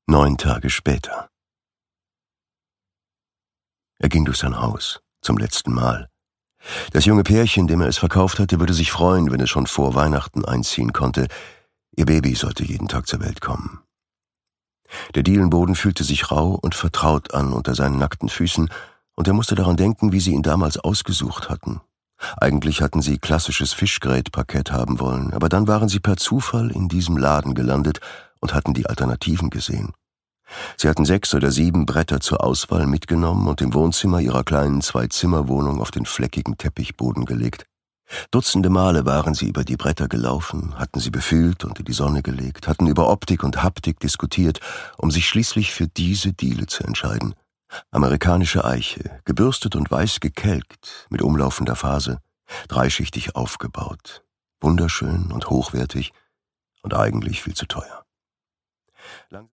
9 Tage später. Er ging durch sein Haus, zum letzten Mal. Das junge Pärchen, dem er es verkauft hatte, würde sich freuen, wenn es schon vor Weihnachten einziehen konnte. Ihr Baby sollte jeden Tag zur Welt kommen. Der Dielenboden fühlte sich rau und vertraut an unter seinen nackten Füßen, und er musste daran denken, wie sie ihn damals ausgesucht hatten. Eigentlich hatten sie klassisches Fischgrätparkett haben wollen, aber dann waren sie per Zufall in diesem Laden gelandet und hatten die Alternativen gesehen. Sie hatten 6 oder 7 Bretter zur Auswahl mitgenommen und im Wohnzimmer ihrer kleinen 2-Zimmer-Wohnung auf den fleckigen Teppichboden gelegt. Dutzende Male waren sie über die Bretter gelaufen, hatten sie befühlt und in die Sonne gelegt, hatten über Optik und Haptik diskutiert, um sich schließlich für diese Diele zu entscheiden. Amerikanische Eiche, gebürstet und weiß gekelkt, mit umlaufender Phase, dreischichtig aufgebaut, wunderschön und hochwertig und eigentlich viel zu teuer.